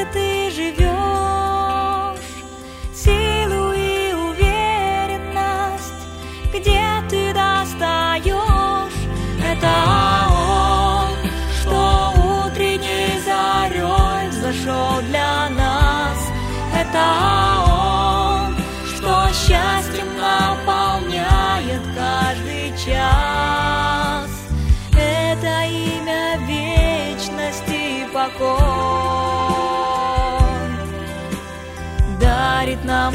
ты живешь, силу и уверенность, где ты достаешь. Это Он, что утренней зарей взошел для нас. Это Он, что счастьем наполняет каждый час. Это имя вечности покой дарит нам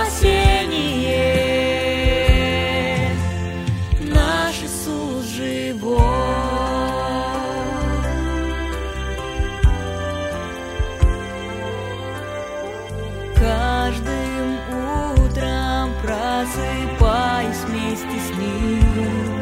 спасение. Наш Иисус живой. Каждым утром просыпаясь вместе с Ним,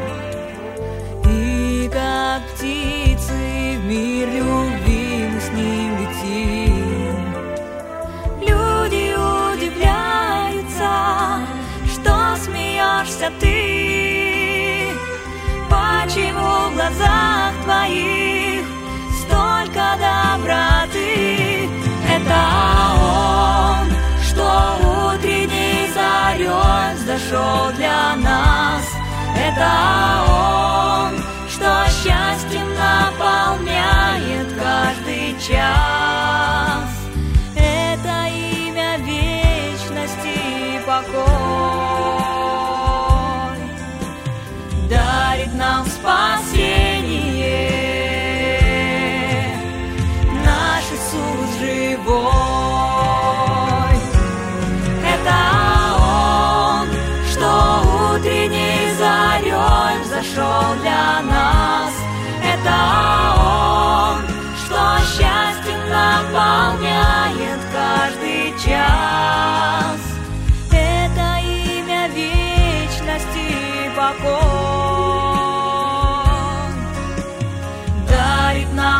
и как птицы в мир любви мы с Ним летим. Люди удивляются, что смеешься ты, почему в глазах твоих столько доброты. Это Он, что утренней зарей взошел для нас. Это Он, что счастьем наполняет каждый час. Это имя вечности покой дарит нам спасение. Наш Иисус живой. Это Он, что утренней зарей взошел для нас. Это Он, что счастьем наполняет каждый час. Это имя вечности покой дарит нам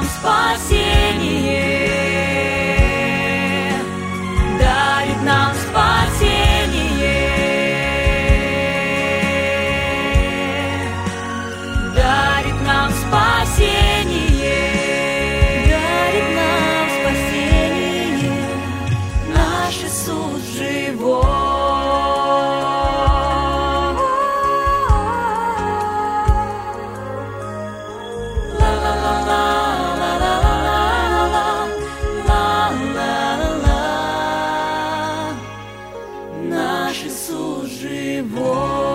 спасение. Дарит нам спасение. Дарит нам спасение. Дарит нам спасение. Наш Иисус живой. Наш Иисус живой.